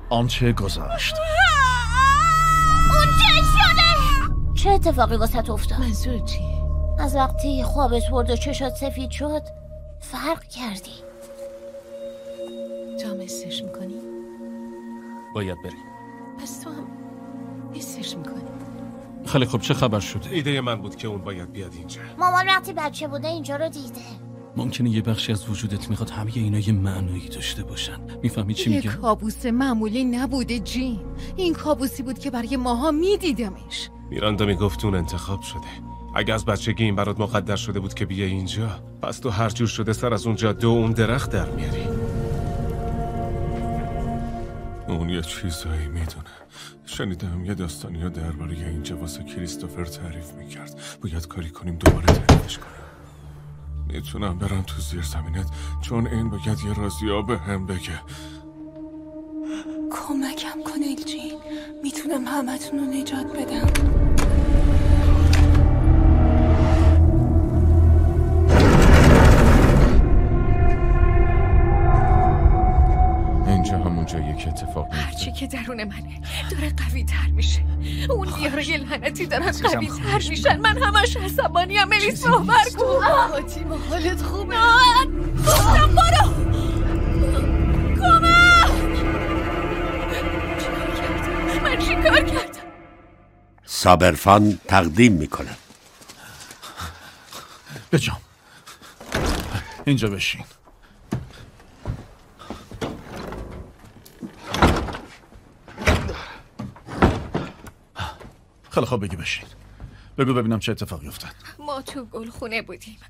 آنچه گذشت. اون چه شده؟ چه اتفاقی واسه افتاد؟ منظور چیه؟ از وقتی خوابت برد و چشات سفید شد فرق کردی. تو هم حسش میکنی؟ باید بریم. پس تو هم حسش میکنی؟ خیلی خوب، چه خبر شده؟ ایده من بود که اون باید بیاد اینجا. مامان وقتی بچه بوده اینجا رو دیده. ممکنه یه بخشی از وجودت میخواد همه اینا یه معنایی داشته باشن. میفهمی چی میگم؟ یه کابوس معمولی نبوده جین. این کابوسی بود که برای ماها میدیدمش. میراندا میگفت اون انتخاب شده. اگه از بچگی این برات مقدر شده بود که بیای اینجا، پس تو هر جور شده سر از اون جاده و اون درخت در میاری. اون یه چیزایی میدونه. شنیدم یه داستانی رو درباره اینجا واسه کریستوفر تعریف میکرد. باید کاری کنیم دوباره تعریفش کنیم. میتونم برم تو زیر زمینت، چون این باید یه رازی به هم بگه. کمکم کن الجین. میتونم همتون رو نجات بدم. اینجا همون جاییه که اتفاق میفته. هرچی که درون منه داره قوی تر میشه. اون دیاره لعنتی دارن قوی تر میشن. من همش عصبانیم. الی صحبت کن. فاطیما حالت خوبه؟ گفتم برو. کمک. من چی کار کردم؟ صابرفان تقدیم میکنه. بجام اینجا بشین. خیلی خواب، بگی بشین. بگو ببینم چه اتفاقی افتاد. ما تو گلخونه بودیم.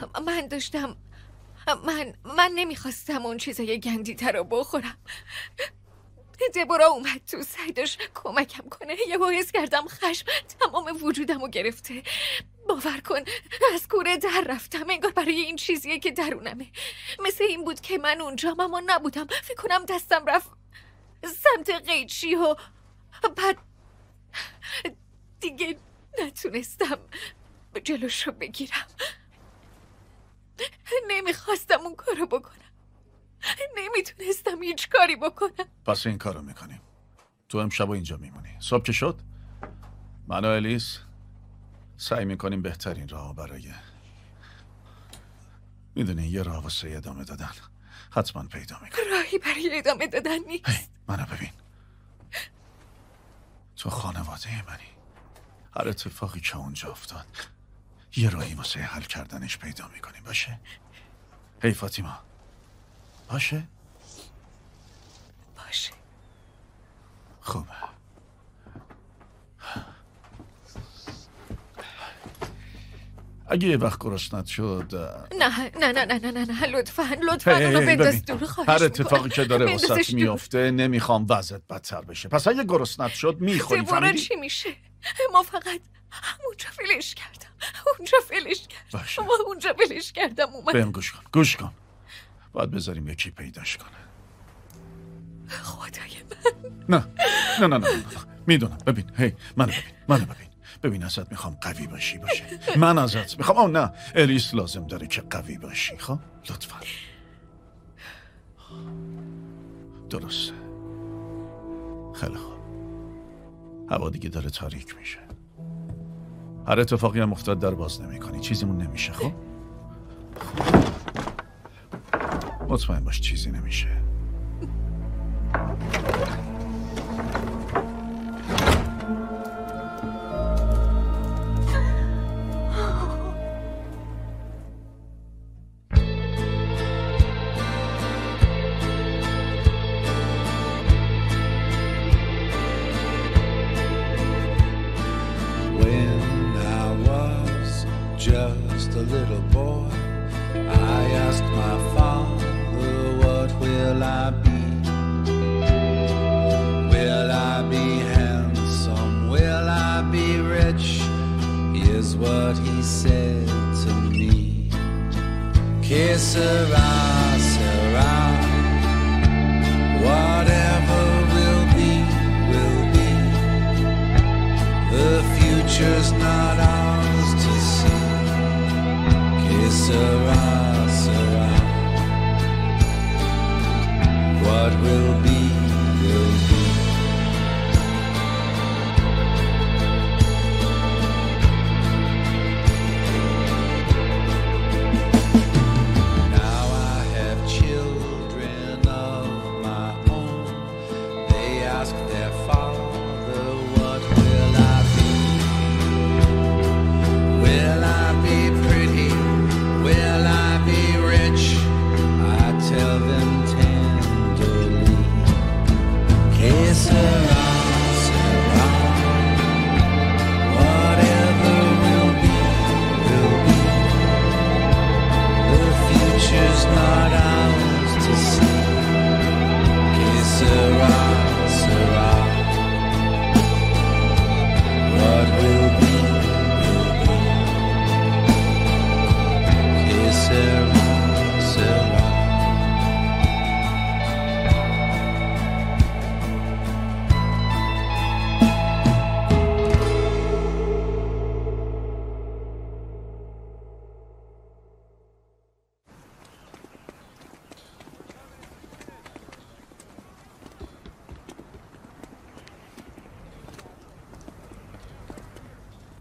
من نمیخواستم اون چیزای گندیده رو بخورم. دبورا اومد تو، سعی داشت کمکم کنه. یه باعث کردم خشم تمام وجودم رو گرفته. باور کن از کوره در رفتم. انگار برای این چیزیه که درونمه. مثل این بود که من اونجام اما نبودم. فکر کنم دستم رفت سمت قیچی و بعد دیگه نتونستم جلوشو بگیرم. نمیخواستم اون کارو بکنم. نمیتونستم هیچ کاری بکنم. پس این کارو میکنیم. تو امشب اینجا میمونی. صبح که شد من و الیس سعی میکنیم بهترین راه برای میدونی یه راه واسه ادامه دادن حتما پیدا میکنی. راهی برای ادامه دادن نیست. منو ببین، تو خانواده منی. هر اتفاقی که اونجا افتاد یه راهی واسه حل کردنش پیدا میکنیم. باشه؟ هی فاطیما، باشه؟ باشه. خوبه. اگه یه وقت گرسنت شد نه لطفا اونو بنداز دور. خواهش هر اتفاقی که داره بندازش واسط دور. میفته نمیخوام وضعت بدتر بشه. پس اگه گرسنت شد میخوری. دبورا چی میشه؟ ما فقط اونجا فلش کردم. باشه. ما اونجا فلش کردم اومد. بهم گوش کن. باید بذاریم یکی پیداش کنه. خدای من. نه میدونم. ببین، هی منو ببین ازت میخوام قوی باشی. باشه؟ من ازت میخوام. نه، الیس لازم داره که قوی باشی. خب لطفا. درسته. خیلی خوب. هوا دیگه داره تاریک میشه. هر اتفاقی هم افتاد در باز نمی کنی. چیزیمون نمیشه. خب مطمئن باش چیزی نمیشه. Just a little boy, I asked my father, what will I be? Will I be handsome? Will I be rich? Is what he said to me. Que sera, sera. Whatever will be, will be. The future's not ours to see. Sera, sera. What will be, will be.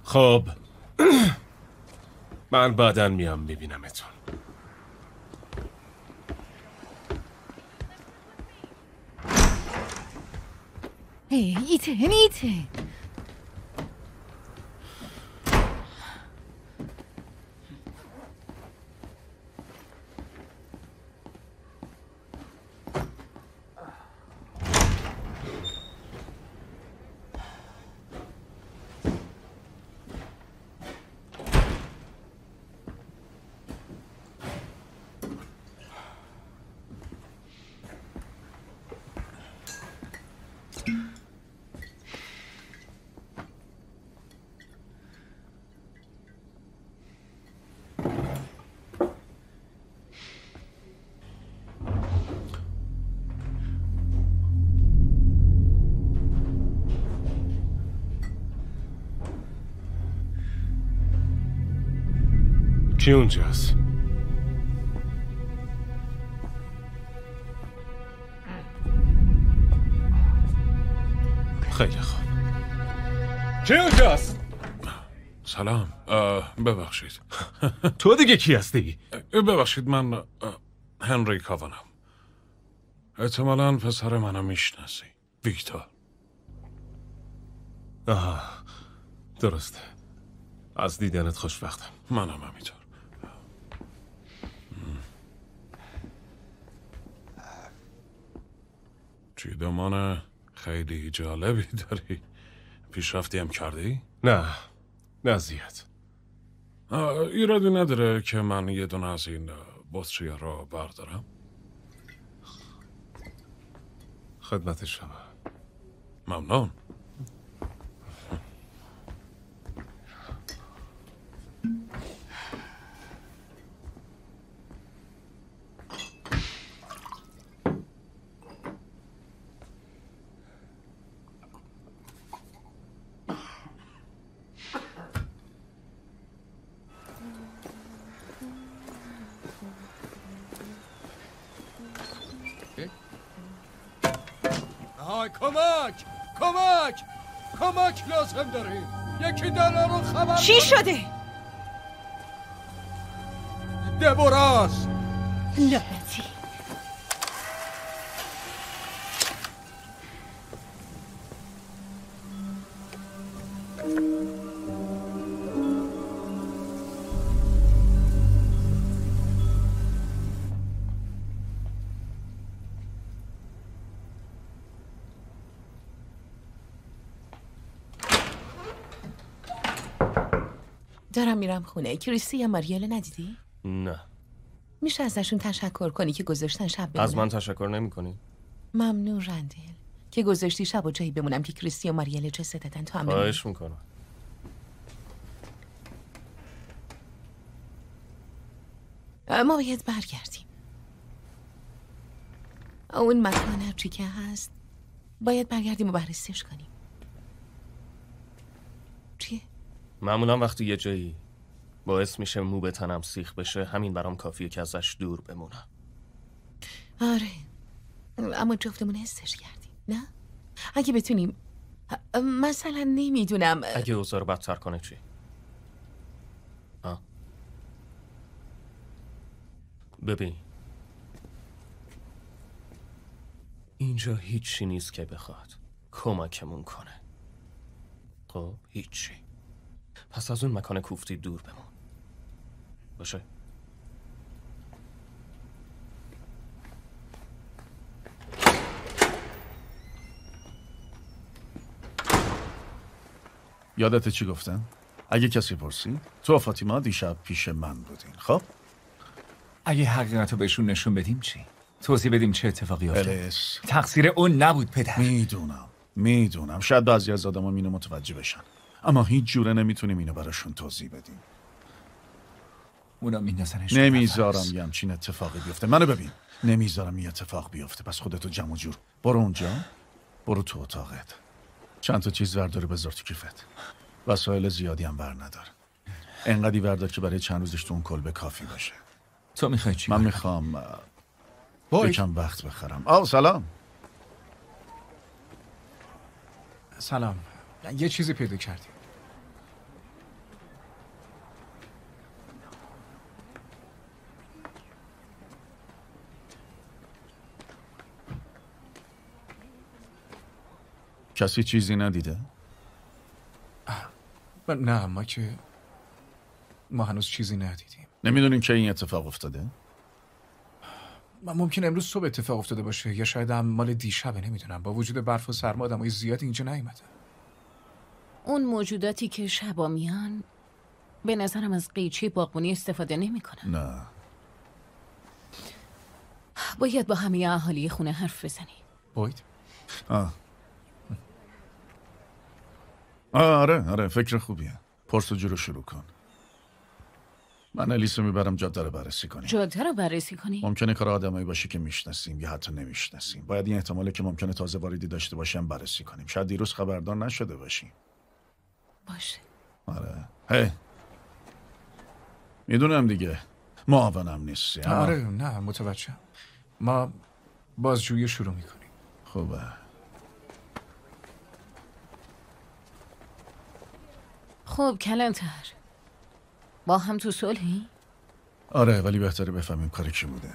خب من بعداً میام میبینمتون. ایتن کی اونجاست؟ خیلی خوب. کی اونجاست؟ سلام. ببخشید. تو دیگه کی هستی؟ ببخشید، من هنری کاوانم. احتمالاً پسر منو میشناسی، ویکتور. آها درسته. از دیدنت خوشوقتم. منم همینطور. چیدمان خیلی جالبی داری. پیشرفتی هم کردی؟ نه زیاد. ایرادی نداره که من یه دونه از این بطری‌ها رو بردارم؟ خدمت شما. ممنون. کمک لازم داریم. یکی داره رو خبر. چی شده؟ دبوراست. لعنتی. دارم میرم خونه. کریستی یا ماریل ندیدی؟ نه. میشه ازشون تشکر کنی که گذاشتن شب بمونم؟ از من تشکر نمی کنی؟ ممنون رندل که گذاشتی شب و جایی بمونم که کریستی و ماریل جسه دادن تو هم بمونی. خواهش میکنم. ما باید برگردیم. اون مکان هرچی که هست باید برگردیم و بررسیش کنیم. چیه؟ معمولا وقتی یه جایی باعث میشه مو به تنم سیخ بشه، همین برام کافیه که ازش دور بمونم. آره اما جفتمون حسش کردیم نه؟ اگه بتونیم مثلا نمیدونم اگه اوضاع رو بدتر کنه چی؟ ببین اینجا هیچی نیست که بخواد کمکمون کنه. خب هیچی. پس از اون مکان کوفتی دور بمون. باشه؟ یادت چی گفتن؟ اگه کسی پرسید تو و فاطیما دیشب پیش من بودین. خب؟ اگه حقیقت رو بهشون نشون بدیم چی؟ توضیح بدیم چه اتفاقی افتاد؟ الیس، تقصیر اون نبود پدر. میدونم شاید بعضی از آدما اینو متوجه بشن، اما هیچ جوره نمیتونیم اینو براشون توضیح بدیم. اونا میندازنش. نمیذارم یه همچین اتفاقی بیفته. منو ببین، نمیذارم این اتفاق بیفته. پس خودتو جمع و جور برو اونجا، برو تو اتاقت، چند تا چیز وردار بذار تو کیفت. وسایل زیادی هم بر ندار، انقدی وردار که برای چند روزش تو اون کلبه کافی باشه. تو میخوای چی؟ من میخوام یکم وقت بخرم. سلام. یه چیزی پیدا کردیم. کسی چیزی ندیده؟ نه ما هنوز چیزی ندیدیم. نمیدونیم که این اتفاق افتاده؟ ممکن امروز صبح اتفاق افتاده باشه یا شاید هم مال دیشبه، نمیدونم. با وجود برف و سرما آدمای زیادی اینجا نیومدن. اون موجوداتی که شبا میان به نظرم از قیچی باغبونی استفاده نمیکنن. نه. باید با همه اهالی خونه حرف بزنی. باید؟ آره فکر خوبیه. پرسجو رو شروع کن. من الیسو میبرم جاده رو بررسی کنیم. جاده رو بررسی کنی؟ ممکنه کار آدمایی باشه که میشناسیم یا حتی نمیشناسیم. باید این احتماله که ممکنه تازه واردی داشته باشیم بررسی کنیم. شاید دیروز خبردار نشده باشیم. باشه. آره. هی. میدونم دیگه. معاونم نیستی. آره نه متوجهم. ما بازجویی شروع میکنیم. خوبه. خب کلانتر، با هم تو صلحی؟ آره ولی بهتره بفهمیم کار کی بوده.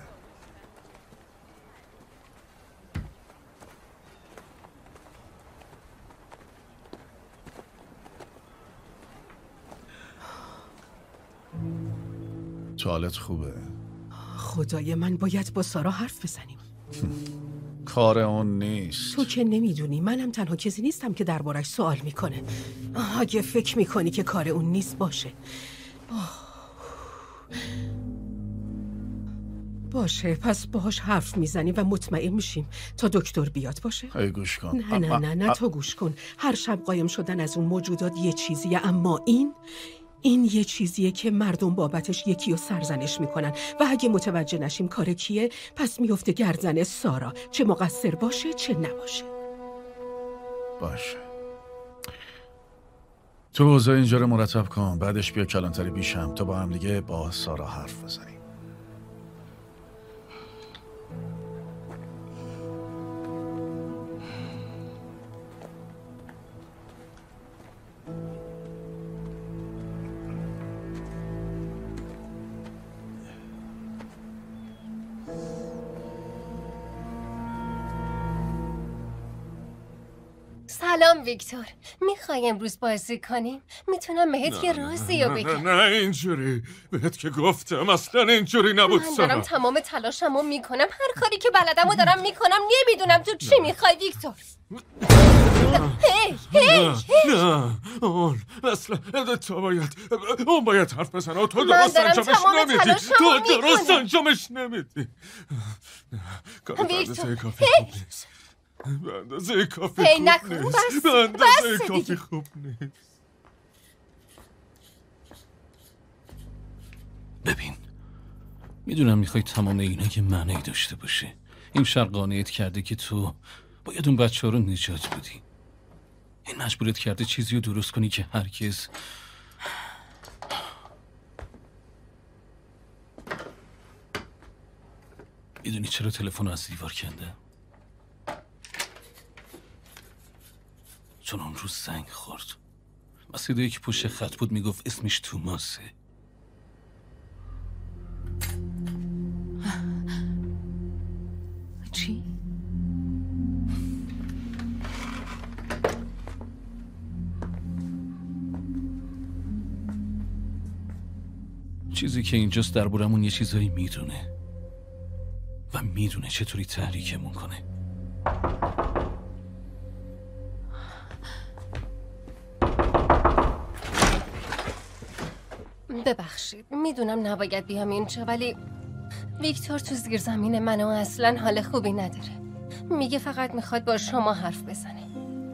توالت خوبه. خدای من، باید با سارا حرف بزنیم. کار اون نیست. تو که نمیدونی منم تنها کسی نیستم که دربارش سوال میکنه. اگه فکر میکنی که کار اون نیست باشه. باشه پس باهاش حرف میزنیم و مطمئن میشیم تا دکتر بیاد. باشه؟ گوش کن. نه تو گوش کن. هر شب قایم شدن از اون موجودات یه چیزیه، اما این یه چیزیه که مردم بابتش یکی رو سرزنش میکنن و اگه متوجه نشیم کار کیه پس میفته گردن سارا، چه مقصر باشه چه نباشه. باشه. تو اوضاع اینجا رو مرتب کن، بعدش بیا کلانتری بیشم تا با هم دیگه با سارا حرف بزنیم. سلام ویکتور، میخوای امروز بازی کنیم؟ میتونم بهت یه رازی رو بگم. نه اینجوری بهت که گفتم اصلا اینجوری نبود. من دارم تمام تلاشمو میکنم، هر کاری که بلدمو دارم میکنم. نمیدونم تو چی میخوای ویکتور. نه اون اصلا اون باید حرف بزنه. تو درست انجامش نمیدی. تو درست انجامش نمیدی. ویکتور به اندازه کافی خوب نیست. به اندازه کافی خوب نیست. ببین، میدونم میخوای تمام اینا که معنی داشته باشه. این شر قانعت کرده که تو باید اون بچه ها رو نجات بدی. این مجبورت کرده چیزی رو درست کنی که هرگز میدونی چرا تلفن رو از دیوار کنده؟ چون اون روز زنگ خورد و صدایی که پشت خط بود میگفت اسمش توماسه. چی؟ چیزی که اینجاست دربارمون یه چیزایی میدونه و میدونه چطوری تحریکمون کنه. ببخشید، میدونم نباید بیام اینجا، ولی ویکتور تو زیر زمین منو اصلا حال خوبی نداره. میگه فقط میخواد با شما حرف بزنه.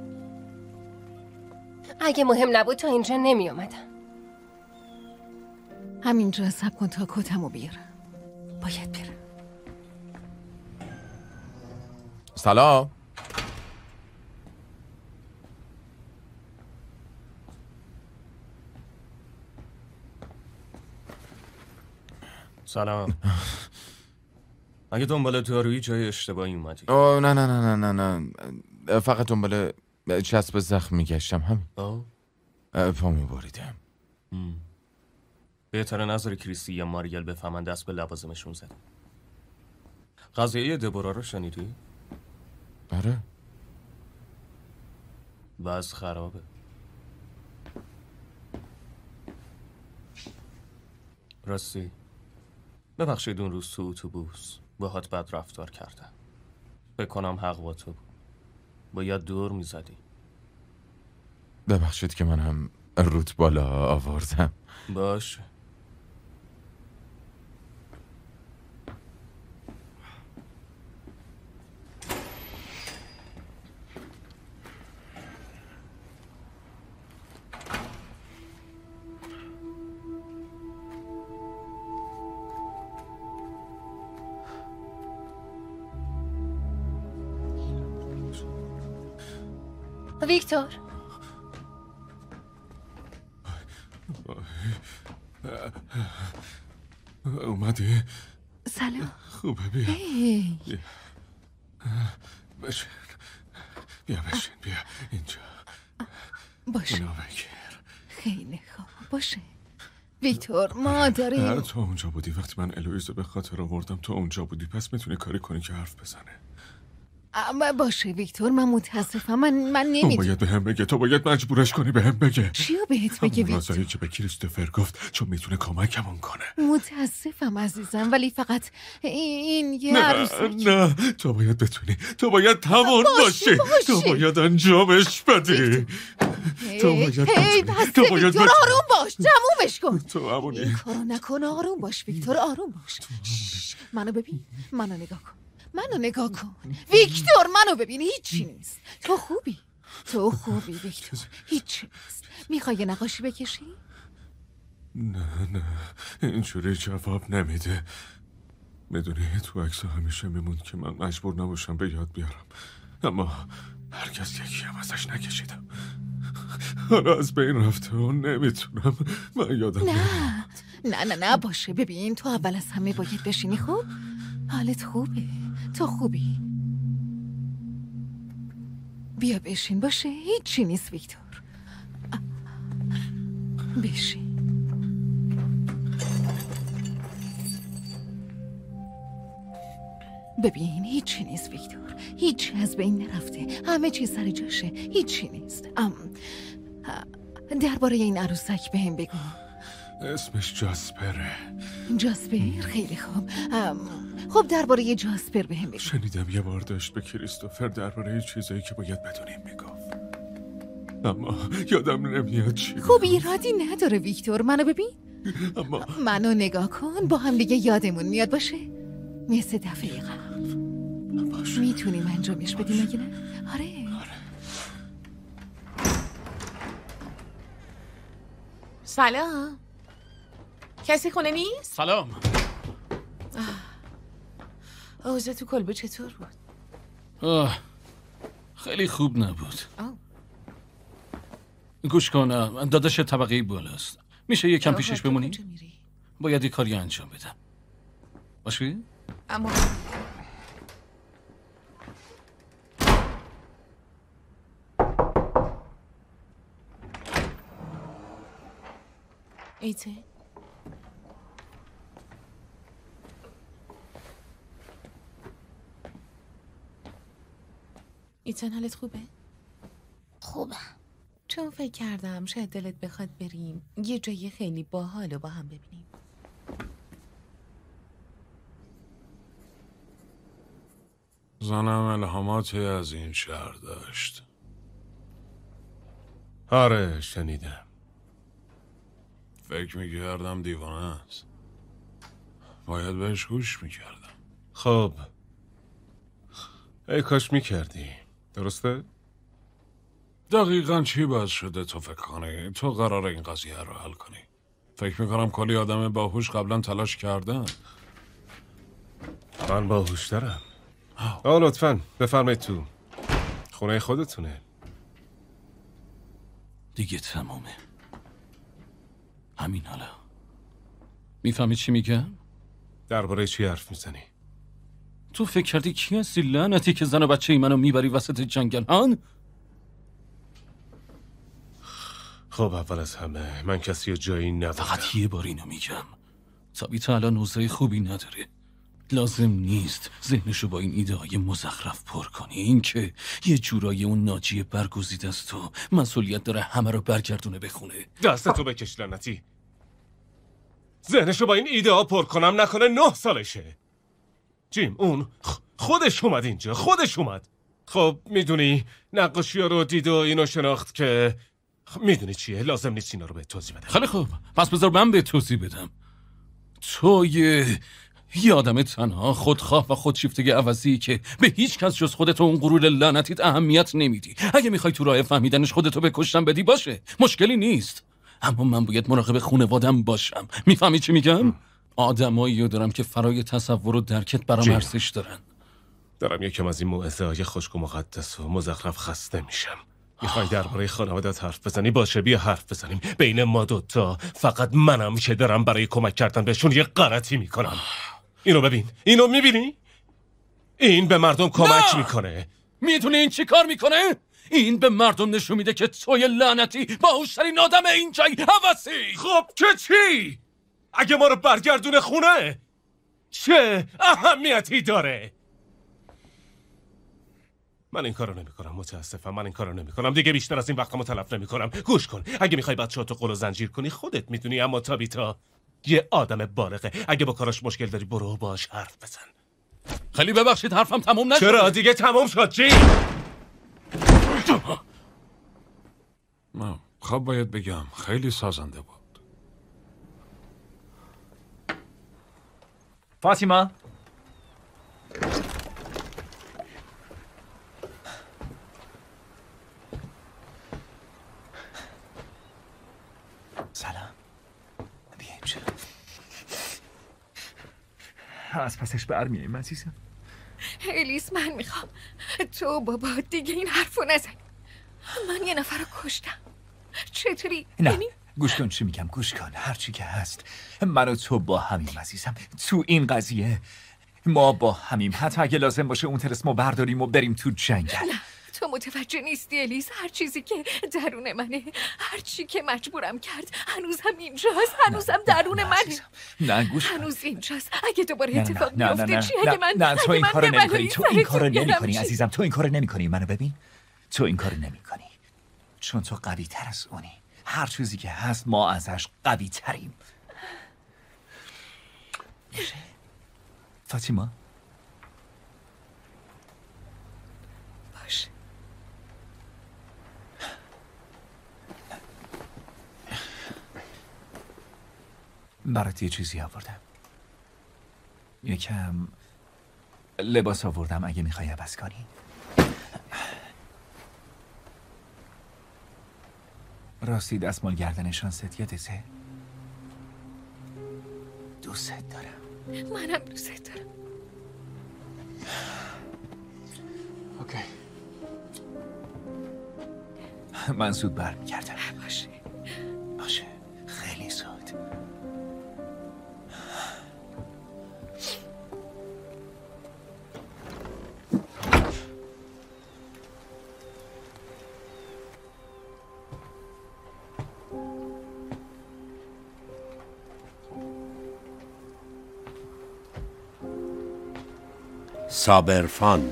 اگه مهم نبود تا اینجا نمی اومدم. همینجا صبر کن تا کتمو بیارم. باید برم. سلام. سلام. اگه دنبال دارویی جای اشتباهی اومدی. نه فقط دنبال چسب زخم میگشتم. همین. پامو بریدم. بهتره نظر کریستی یا ماریل بفهمن دست به لوازمشون زد. قضیه دبورا رو شنیدی؟ آره. وضع خرابه. راستی ببخشید اون روز تو اتوبوس باهات بد رفتار کردم. بکنم حق با تو بود. باید دور میزدی. ببخشید که من هم روت بالا آوردم. باشه. ویکتور، اومدی؟ سلام. خوبه بیا. هی. بشین. بیا بشین بیا اینجا. باشه. اینو بگیر. خیلی خوب باشه. ویکتور ما داریم. تو اونجا بودی وقتی من الویزو به خاطر آوردم، تو اونجا بودی، پس میتونی کاری کنی که حرف بزنه. باشه ویکتور، من متاسفم. من نمیدونم. باید بهم بگه. تو باید مجبورش کنی بهم بگه. چیو بهت بگه ویکتور؟ رازایی که به کریستوفر گفت، چون میتونه کمکمون کنه. متاسفم عزیزم، ولی فقط این یه نه عروسک. نه، تو باید بتونی. تو باید تمام باشی. تو باید انجامش بدی. تو باید بسته ویکتور، آروم باش. تمومش کن. تو همونی. این کارو نکن. آروم باش ویکتور، آروم باش. منو ببین. منو نگاه کن. منو نگاه کن ویکتور، منو ببین. هیچی نیست. تو خوبی. تو خوبی ویکتور. هیچی نیست. میخوای یه نقاشی بکشی؟ نه اینجوری جواب نمیده. میدونی تو عکس همیشه میموند که من مجبور نباشم به یاد بیارم، اما هرگز یکی هم ازش نکشیدم. حالا از بین رفته و نمیتونم. من یادم نه باشه. ببین تو اول از همه باید بشینی. خوب حالت خوبه. تو خوبی. بیا بشین. باشه هیچی نیست ویکتور. بشین. ببین هیچی نیست ویکتور. هیچی از بین نرفته. همه چیز سر جاشه. هیچی نیست. درباره این عروسک بهم بگو. اسمش جاسپره. جاسپر؟ خیلی خوب. خب درباره جاسپر بهم بگو. شنیدم یه بار داشت به کریستوفر درباره چیزایی که باید بدونیم میگفت، اما یادم نمیاد چی. خب ایرادی نداره ویکتور. منو ببین. اما منو نگاه کن. با هم دیگه یادمون میاد. باشه مثل دفعه قبل. باشه. میتونیم انجامش بدیم مگه نه؟ آره. سلام. کسی خونه نیست؟ سلام. اوضاع تو کلبه چطور بود؟ خیلی خوب نبود. گوش کن، داداش طبقه بالاست. میشه یکم پیشش بمونی؟ باید یه کاری انجام بدم. باشی؟ اما ایته ایتن حالت خوبه؟ خوبه. چون فکر کردم شاید دلت بخواد بریم یه جای خیلی باحال رو با هم ببینیم. زنم الهاماتی از این شهر داشت. آره شنیدم. فکر میکردم دیوانه است. باید بهش گوش میکردم. خب ای کاش میکردی. درسته؟ دقیقاً چی باعث شده تو فکر کنی تو قرار این قضیه رو حل کنی؟ فکر میکنم کلی آدم باهوش قبلا تلاش کردن. من باهوشترم. لطفاً بفرمایید تو. خونه خودتونه. دیگه تمومه. همین حالا. میفهمی چی میگم؟ درباره چی حرف میزنی؟ تو فکر کردی کی هستی لعنتی که زن و بچه ای منو میبری وسط جنگل هان؟ خب اول از همه من کسی جایی ندارم. فقط یه بار اینو میگم. تابیتا الان اوضاع خوبی نداره. لازم نیست ذهنشو با این ایده های مزخرف پر کنی. این که یه جورایی اون ناجی برگزیده از تو مسئولیت داره همه رو برگردونه بخونه. دستتو بکش لعنتی. ذهنشو با این ایده ها پر کنم نکنه 9 سالشه. جیم اون خودش اومد اینجا، خودش اومد. خب میدونی نقاشی ها رو دید و اینو شناخت که میدونی چیه، لازم نیست اینا رو به توضیح بدم. خیلی خوب، پس بذار من به توضیح بدم. تو یه آدم تنها، خودخواه و خودشیفته عوضی که به هیچ کس جز خودت و اون غرور لعنتیت اهمیت نمیدی. اگه میخوای تو راه فهمیدنش خودتو به کشتن بدی باشه، مشکلی نیست. اما من باید مراقب خانواده‌ام باشم. میفهمی چی میگم؟ آدمایی رو دارم که فرای تصور و درکت برام ارزش دارن. دارم یکم از این موعظه‌های خشک و مقدس و مزخرف خسته میشم. میخوای درباره خانواده‌ات حرف بزنی؟ باشه بیا حرف بزنیم. بین ما دوتا فقط منم که دارم برای کمک کردن بهشون یه غلطی میکنم. اینو ببین، اینو میبینی؟ این به مردم کمک میکنه. میدونی این چی کار میکنه؟ این به مردم نشون میده که توی لعنتی باهوشترین آدم اینجایی هوسی. خب که چی؟ اگه ما رو برگردونه خونه چه اهمیتی داره؟ من این کارو نمیکنم، متاسفم. من این کارو نمیکنم دیگه. بیشتر از این وقتمو تلف نمیکنم. گوش کن، اگه میخوای بچه‌هاتو قل و زنجیر کنی خودت میدونی، اما تابیتا یه آدم بالغه. اگه با کاراش مشکل داری برو باش حرف بزن. خیلی ببخشید حرفم تموم نشد. چرا دیگه تموم شد؟ چی؟ خب باید بگم خیلی سازنده بود. فاطیما سلام. بیا اینجا. از پسش برمیاییم عزیزم. الیس من میخوام تو بابا دیگه این حرفو نزن. من یه نفر رو کشتم. چطوری؟ نه گوش کن چی میگم، گوش کن. هرچی که هست من و تو با همیم عزیزم. تو این قضیه ما با همیم. حتی اگه لازم باشه اون طلسمو برداریم و بریم تو جنگل. نه تو متوجه نیستی الیس. هر چیزی که درون منه، هر چی که مجبورم کرد هنوزم اینجاست. هنوزم درون منه. نه گوش کن. هنوز اینجاست. اگه دوباره اتفاق بیفته چی؟ نه تو این کارو نمی‌کنی. تو این کارو نمی‌کنی عزیزم. تو این کارو نمی‌کنی. منو ببین. تو این کارو نمی‌کنی. چون تو قوی تر از اونی. هر چیزی که هست ما ازش قوی تریم. فاطیما باشه. برات یه چیزی آوردم. یکم لباس آوردم اگه میخوای عوض کنی. راستی دستمال گردنشان ست یادته؟ دوست دارم. منم دوست دارم. اوکی. من زود برمیگردم. باشه. باشه. خیلی زود. صابرفان.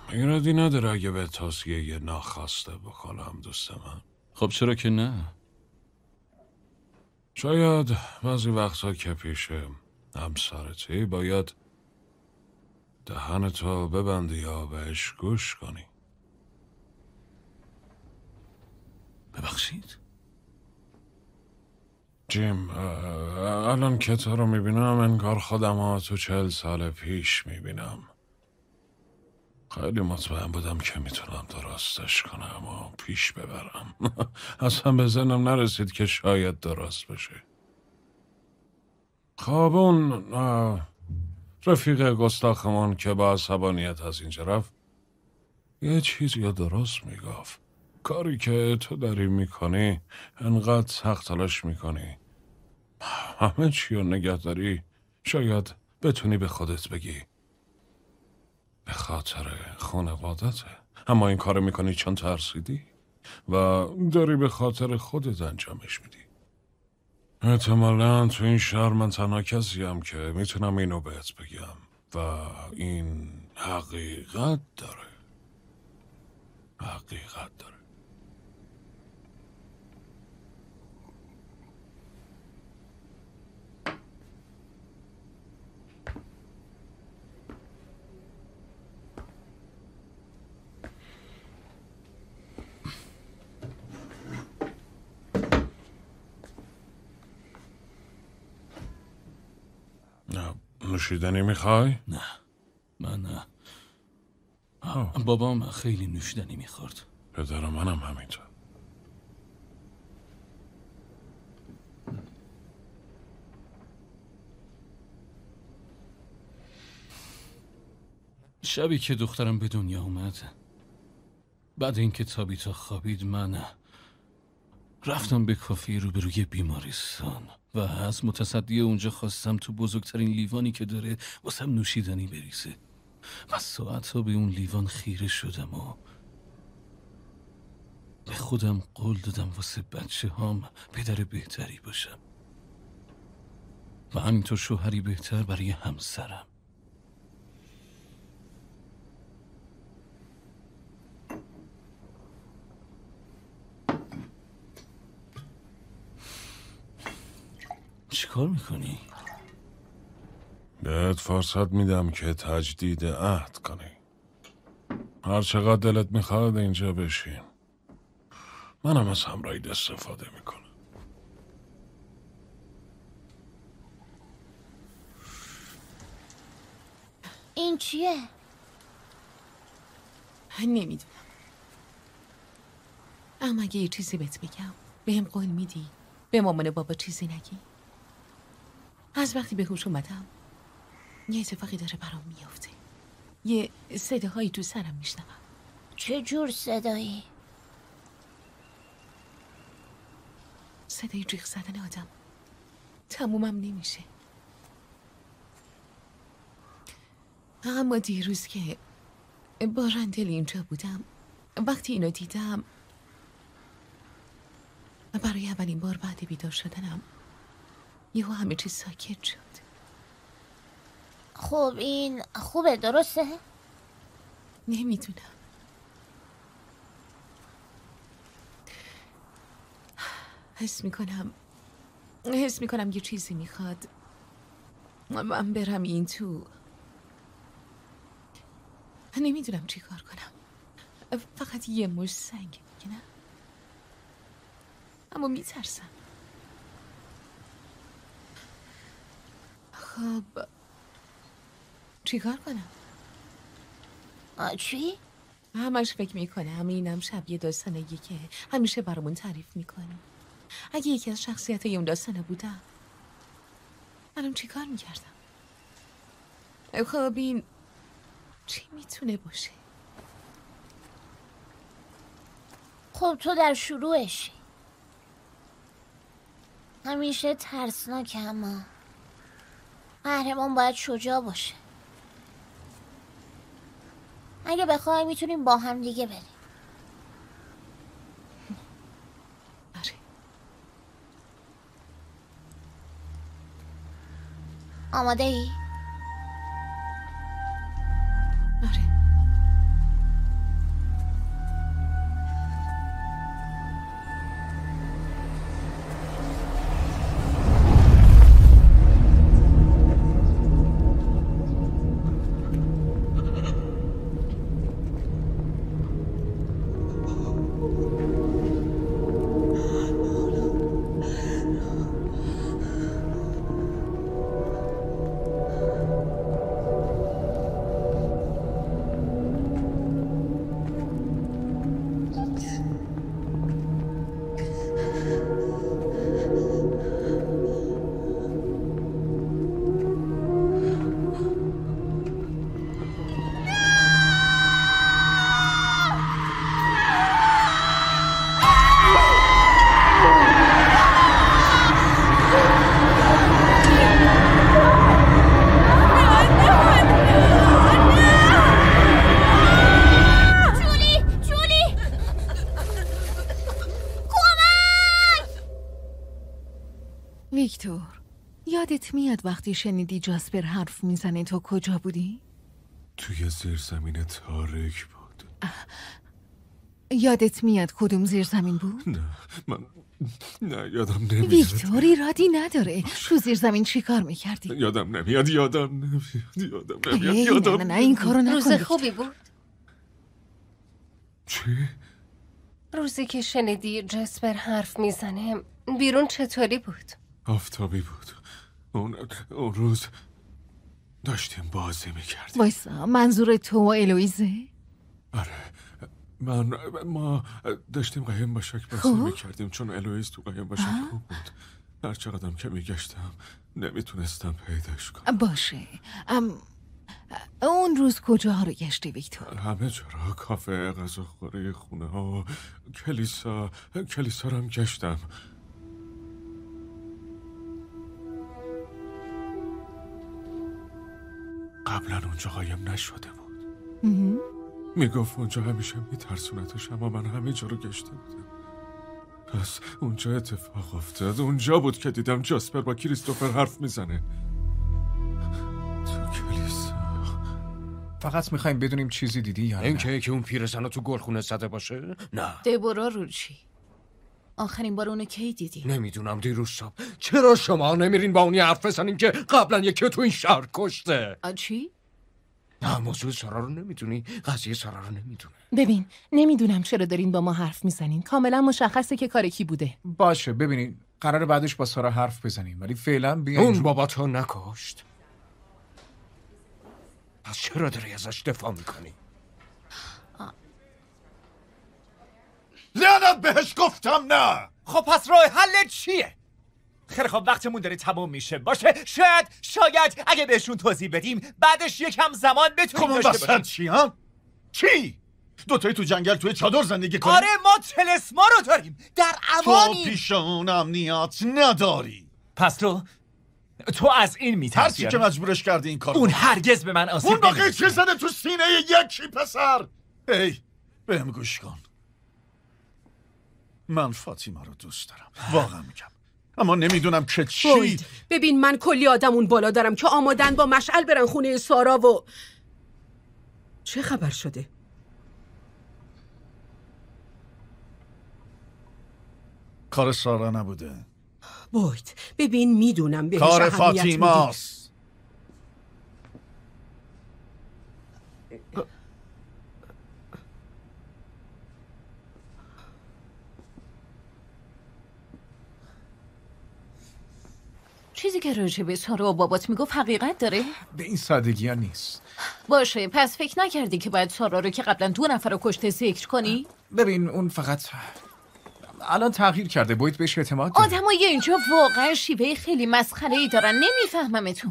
ایرادی نداره اگه به توصیه یه ناخواسته بکنم دوست من. خب چرا که نه؟ شاید بعضی وقتا که پیش همسرتی باید دهنتو ببندی یا بهش گوش کنی. ببخشید؟ جیم، الان که تو رو میبینم انگار خودم تو 40 سال پیش میبینم. خیلی مطمئن بودم که میتونم درستش کنم و پیش ببرم. اصلا به ذهنم نرسید که شاید درست بشه. خب اون رفیق گستاخمون که با عصبانیت از اینجا رفت یه چیزی درست میگفت. کاری که تو داری میکنی انقدر سخت تلاش میکنی همه چی رو نگه داری، شاید بتونی به خودت بگی به خاطر خانوادته، اما این کار میکنی چون ترسیدی و داری به خاطر خودت انجامش میدی. احتمالاً تو این شهر من تنها کسیم که میتونم اینو بهت بگم و این حقیقت داره. حقیقت داره. نوشیدنی میخوای؟ نه من بابام خیلی نوشیدنی میخورد. پدر منم همینطور. شبی که دخترم به دنیا اومد، بعد اینکه تابیتا خوابید، من رفتم به کافی روبروی بیمارستان و از متصدی اونجا خواستم تو بزرگترین لیوانی که داره واسم نوشیدنی بریزه و ساعتها به اون لیوان خیره شدم و به خودم قول دادم واسه بچه هام پدر بهتری باشم و همینطور شوهری بهتر برای همسرم. چیکار میکنی؟ بهت فرصت میدم که تجدید عهد کنی. هر چقدر دلت میخواد اینجا بشین. منم از همراهیت استفاده میکنم. این چیه؟ نمیدونم، اما اگه یه چیزی بهت بگم بهم قول میدی به مامان بابا چیزی نگی؟ از وقتی به هوش اومدم یه اتفاقی داره برام میافته. یه صداهایی تو سرم میشنوم. چه جور صدایی؟ صدای جیغ زدن آدم. تمومم نمیشه. اما دیروز که با رندل اینجا بودم، وقتی اینو دیدم، برای اولین بار بعد بیدار شدنم یهو همه چیز ساکت شد. خب این خوبه، درسته؟ نمیدونم. حس میکنم یه چیزی میخواد من برم این تو. نمیدونم چی کار کنم. فقط یه مش سنگ میگنم، اما میترسم. خب چی کار کنم؟ چی؟ همش فکر میکنم اینم شبیه داستانیه که همیشه برامون تعریف میکنی. اگه یکی از شخصیتای اون داستانه بودم منم چی کار میکردم؟ خب این چی میتونه باشه؟ خب تو در شروعشی. همیشه ترسناکه، اما قهرمان باید شجاع باشه. اگه بخوای میتونیم با هم دیگه بریم. آره. آماده ای؟ آره. یادت میاد وقتی شنیدی جاسپر حرف میزنه تو کجا بودی؟ توی زیرزمین تاریک بود. یادت میاد کدوم زیرزمین بود؟ نه یادم نمیاد. ویکتور ایرادی نداره. تو زیرزمین چی کار میکردی؟ یادم نمیاد. نه این کارو نکن. روز خوبی بود؟ چی؟ روزی که شنیدی جاسپر حرف میزنه بیرون چطوری بود؟ آفتابی بود. اون روز داشتیم بازی میکردیم. وایسا، منظور تو و الویزه؟ آره، ما داشتیم قایم باشک بازی میکردیم چون الویز تو قایم باشک خوب بود. هر چقدرم که میگشتم نمیتونستم پیداش کنم. باشه. اون روز کجاها رو گشتی ویکتور؟ همه جا را، کافه، غذاخوری، خونه ها، کلیسا رو هم گشتم. قبلا اونجا قایم نشده بود. میگفت اونجا همیشه میترسونتش، اما من همه جا رو گشته بودم. پس اونجا اتفاق افتاد. اونجا بود که دیدم جاسپر با کریستوفر حرف میزنه تو کلیسا. فقط میخوایم بدونیم چیزی دیدی یا نه. این که اون پیرزن رو تو گلخونه زده باشه؟ نه. دبورا رو چی؟ آخرین بار اونو کی دیدی؟ نمیدونم دیروز شب. چرا شما نمیرین با اونی حرف بزنین که قبلا یکی تو این شهر کشته؟ چی؟ نه، موضوع سارا رو نمیدونی. قضیه سارا رو نمیدونه. ببین، نمیدونم چرا دارین با ما حرف میزنین. کاملا مشخصه که کار کی بوده. باشه، ببینین قراره بعدش با سارا حرف بزنیم، ولی فعلا بیاین. اون بابا تو نکشت. پس چرا داری ازش دفاع میکنی؟ لعنت بهش گفتم نه. خب پس راه حل چیه؟ خیلی خب وقتمون داره تمام میشه. باشه شاید اگه بهشون توضیح بدیم بعدش یکم زمان بتونیم داشته باشیم. چی هم؟ چی؟ دوتایی تو جنگل توی چادر زندگی کنیم؟ آره، ما تلسما رو داریم در امانی. تو پیش اون امنیت نداری. پس تو از این میترسی؟ هرچی که مجبورش کردی این کارو. اون هرگز به من آسیب اون باقی چی زده تو سینه یکی پسر؟ ای بهم گوش کن. من فاطیما رو دوست دارم، واقعا میگم، اما نمیدونم که چی. ببین من کلی آدم اون بالا دارم که آمادن با مشعل برن خونه سارا و چه خبر شده؟ کار سارا نبوده. بوید ببین میدونم بهش کار اهمیت فاطیماست. چیزی که راجع به سارا و بابات میگفت حقیقت داره؟ به این سادگی ها نیست. باشه، پس فکر نکردی که باید سارا رو که قبلا 2 نفر رو کشته ذکر کنی؟ ببین اون فقط الان تغییر کرده. باید بهش اعتماد داری. آدمای اینجا واقعا شیوه خیلی مسخره‌ای دارن. نمیفهممتون.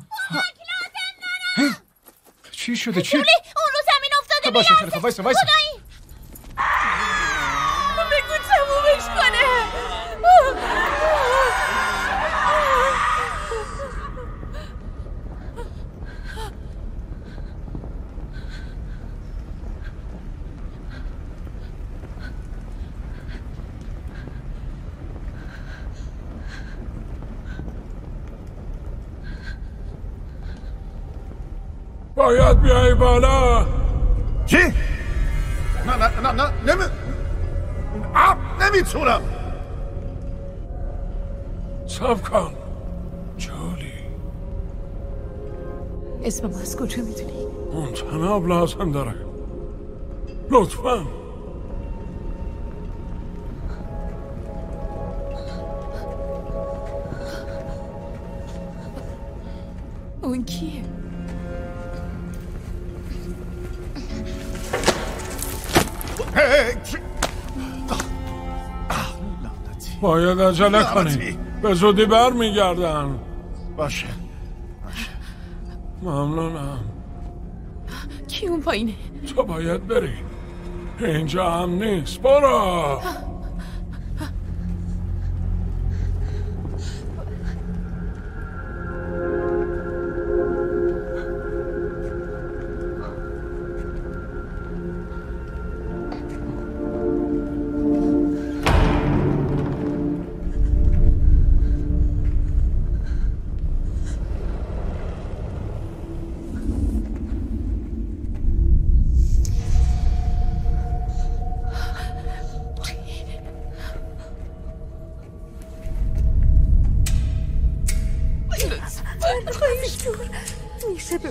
چی شده؟ چی؟ اون رو زمین افتاده. باشه خیلی خب، وایسا بگو تمومش کنه. باید بیای بالا. چی؟ نه نمیتونم. صبر کن جولی. اسم ما از کجا میدونی؟ اون تناب لازم داره. لطفاً. اون کیه؟ باید عجله کنی. به زودی بر میگردن. باشه. ممنونم. کی اون پایینه؟ تو باید بری. اینجا هم نیست. برو.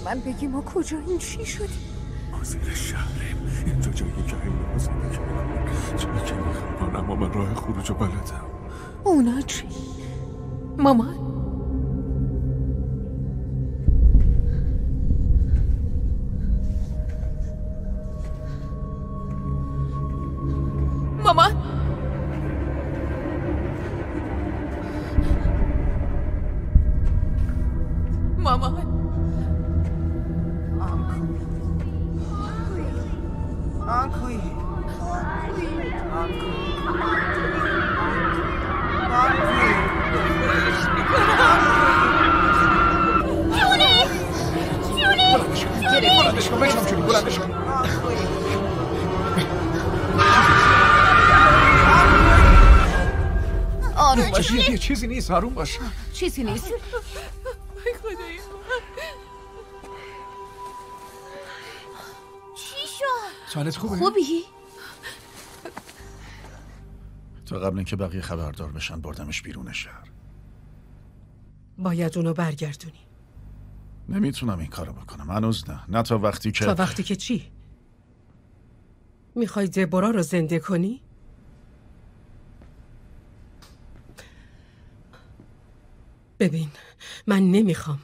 من بگی ما کجاییم؟ چی شدیم؟ ما زیر شهریم. اینجا جایی که این زندگی میکنم، جایی که میخوابن، اما من راه خروج رو بلدم. اونا چی؟ مامان؟ مامان؟ مامان؟ آنکوی بلندش کن بشم جونی بلندش کن. آروم باش. چیزی نیست، آروم باش. چیزی نیست. خدایا چی شد؟ حالت خوبه؟ خوبی؟ تا قبل اینکه بقیه خبردار بشن بردمش بیرون شهر. باید اونو برگردونی. نمیتونم این کارو بکنم هنوز نه تا وقتی که تا وقتی که چی؟ میخوای دبورا رو زنده کنی؟ ببین من نمیخوام.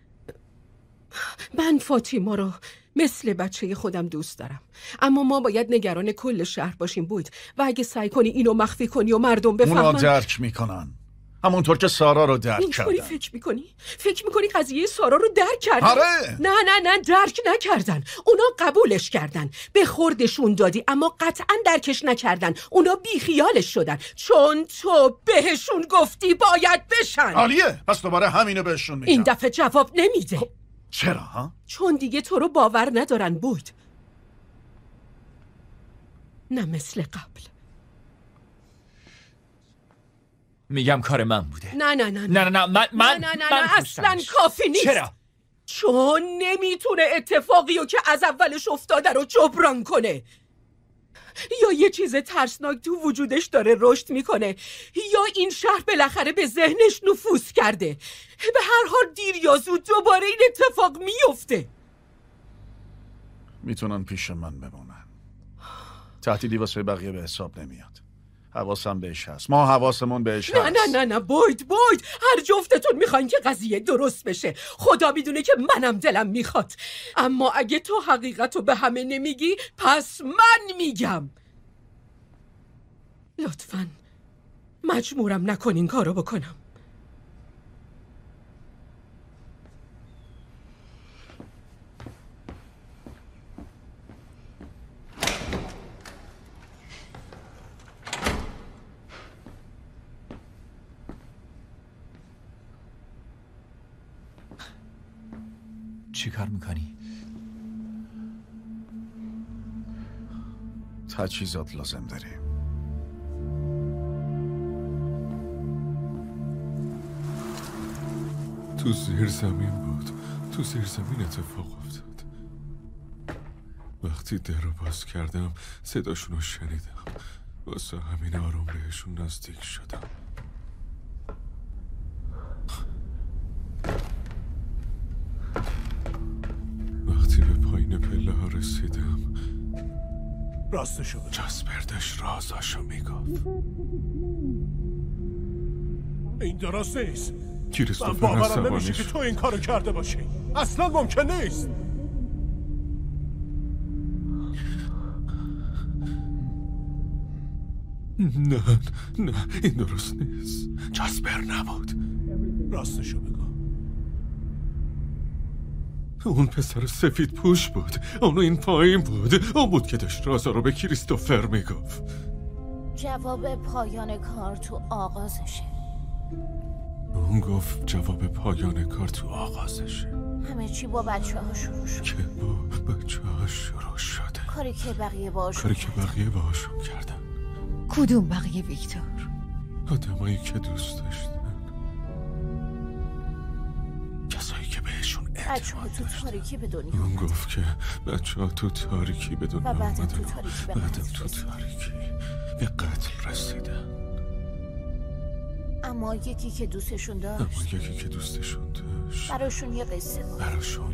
من فاطیما رو مثل بچه خودم دوست دارم، اما ما باید نگران کل شهر باشیم بود و اگه سعی کنی اینو مخفی کنی و مردم بفهمن. اونا درک میکنن همونطور که سارا رو درک اینطوری کردن. فکر میکنی قضیه سارا رو درک کردن؟ آره. نه درک نکردن. اونا قبولش کردن، به خوردشون دادی اما قطعا درکش نکردن. اونا بیخیالش شدن چون تو بهشون گفتی باید بشن. عالیه، پس دوباره همینو بهشون میگم. این دفعه جواب نمیده. خب چرا ها؟ چون دیگه تو رو باور ندارن بود. نه مثل قبل. میگم کار من بوده. نه من اصلا کافی نیست. چرا؟ چون نمیتونه اتفاقیو که از اولش افتاده رو جبران کنه. یا یه چیز ترسناک تو وجودش داره رشد میکنه، یا این شهر بالاخره به ذهنش نفوذ کرده. به هر حال دیر یا زود دوباره این اتفاق میفته. میتونن پیش من بمونن. تهدیدی واسه بقیه به حساب نمیاد. حواسم بهش هست. ما حواسمون بهش هست. نه باید هر جفتتون میخواین که قضیه درست بشه. خدا میدونه که منم دلم میخواد. اما اگه تو حقیقتو به همه نمیگی پس من میگم. لطفاً مجبورم نکن این کارو بکنم. چی کار میکنی؟ تجهیزات لازم داریم. تو زیر زمین بود. تو زیر زمین اتفاق افتاد. وقتی در رو باز کردم صداشون رو شنیدم. واسه همین آروم بهشون نزدیک شدم. وقتی به پایین پله ها رسیدم راستشو بگو. جاسپر داشت رازاشو میگفت. این درست نیست. کریستوفر باورم نمیشه که تو این کارو کرده باشی. اصلا ممکن نیست. نه این درست نیست. جاسپر نبود. راستشو بگو. اون پسر سفید پوش بود. اون این پایین بود. اون بود که داشت رازا رو به کریستوفر میگفت. جواب پایان کار تو آغازشه. اون گفت جواب پایان کار تو آغازشه. همه چی با بچه ها شروع شد. که با بچه ها شروع شده. کاری که بقیه باشون کردن. کدوم بقیه ویکتور؟ آدمایی که دوست داشتن. کسایی که بهشون بچه ها تو تاریکی به دنیا اون گفت که بچه ها تو تاریکی به دنیا بعدم تو تاریکی به قتل رسیدن. اما یکی که دوستشون داشت براشون یه قصه گفت.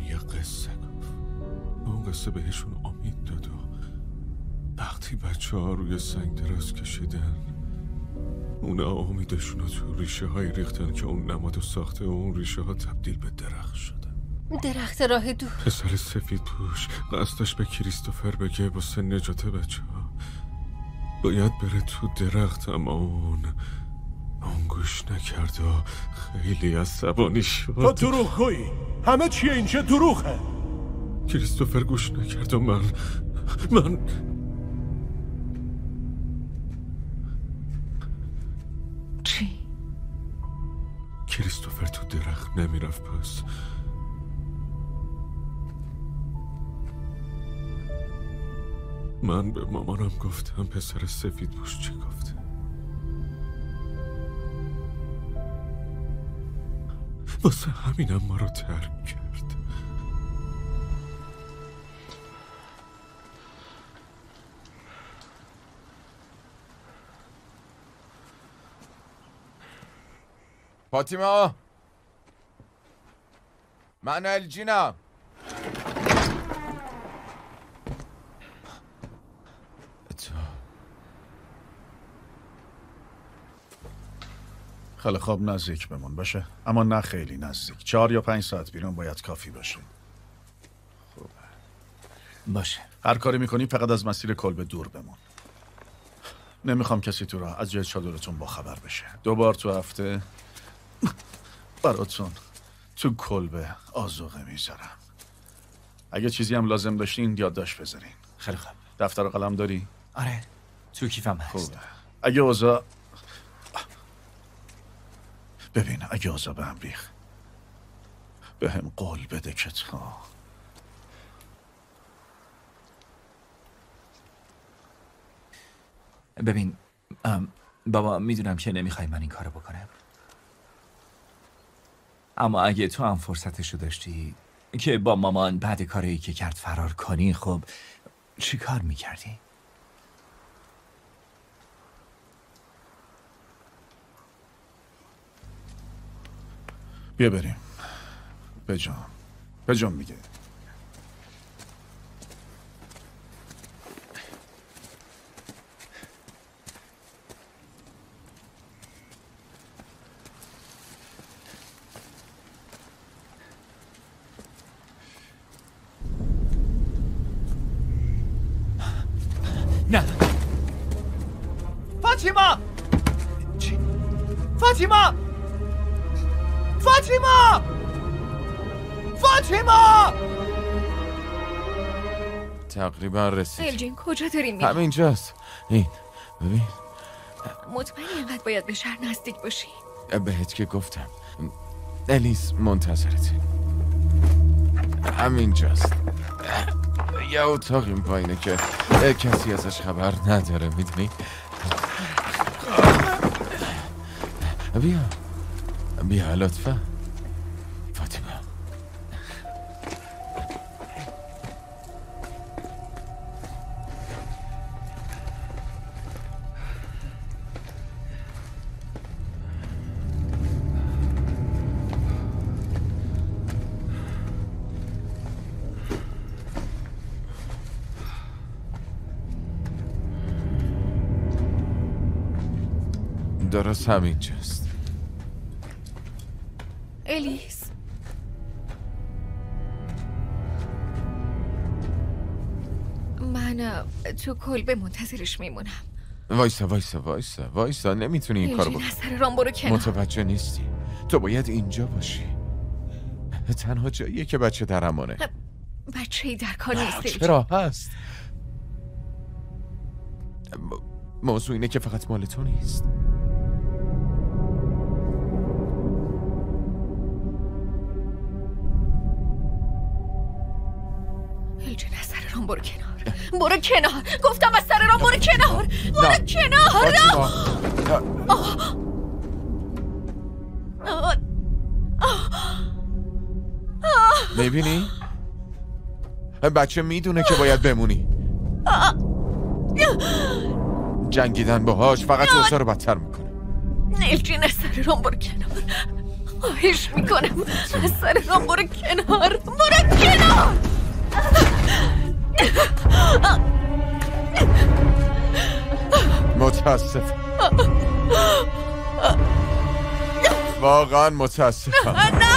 اون قصه بهشون امید داد و وقتی بچه ها روی سنگ دراز کشیدن اونا امیدشون رو تو ریشه های ریختن که اون نماد ساخته و اون ریشه ها تبدیل به درخت شدن. درخت راه دور. پسر سفید پوش قصدش به کریستوفر بگه واسه نجات بچه ها باید بره تو درخت، اما اون گوش نکرد و خیلی عصبانی شد. تو دروغگویی، همه چیه اینجا دروغه. کریستوفر گوش نکرد و من چی؟ کریستوفر تو درخت نمیرفت. پس من به مامانم گفتم پسر سفید پوش چی گفته. واسه همینم ما رو ترک کرد. فاطیما، من الجینم. خیلی خواب نزدیک بمون باشه، اما نه خیلی نزدیک. 4 یا 5 ساعت بیرون باید کافی باشه. خوب باشه. هر کاری میکنی فقط از مسیر کلبه دور بمون. نمیخوام کسی تو راه از جای چادرتون با خبر بشه. 2 بار تو هفته براتون تو کلبه آذوقه میذارم. اگه چیزی هم لازم داشتین یادداشت بذارین. خیلی خوب. دفتر و قلم داری؟ آره، تو کیفم هست. خوبه. اگه اوضاع ببین، اگه اوضاع به هم ریخت به هم قول بده که تا ببین بابا، میدونم که نمیخوای من این کارو بکنم، اما اگه تو هم فرصتشو داشتی که با مامان بعد کاری که کرد فرار کنی، خب چی کار میکردی؟ بیا بریم. بجام میگه. نه فاطیما! چی؟ فاطیما! فاطیما! فاطیما! تقریبا رسید. الجین کجا داریم میری؟ همینجاست. این ببین. مطمئنی اینقدر باید به شهر نزدیک باشی؟ بهت که گفتم. الیس منتظرت. همینجاست. یه اتاق این پایینه که کسی ازش خبر نداره، میدونی؟ بیا لطفا. فاطیما. درست همینجاست. الیس، من تو کلبه منتظرش میمونم. وایسا نمیتونی این کارو بکنی. از سر رام برو کنار. متوجه نیستی. تو باید اینجا باشی. تنها جاییه که بچه در امانه. بچه‌ای در کار نیست. چرا هست؟ موضوع اینه که فقط مال تو نیست. الجین، از سر رام برو کنار. گفتم از سر رام برو کنار. میبینی؟ بچه میدونه که باید بمونی. جنگیدن باهاش فقط اوضاع رو بدتر میکنه. نلچین از سر رام برو کنار. خواهش میکنم از سر رام برو کنار. برو کنار. متاسف، واقعا متاسفم.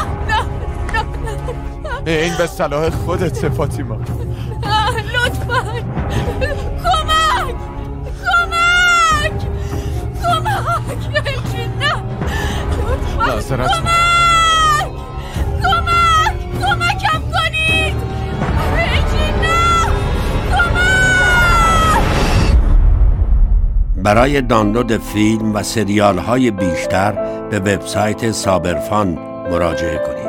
این به صلاح خودت فاطیما. لطفا کمک کمک کمک. نلچین نه لطفا کمک کمکم کنید. نلچین نه کمک. برای دانلود فیلم و سریال های بیشتر به وبسایت صابرفان مراجعه کنید.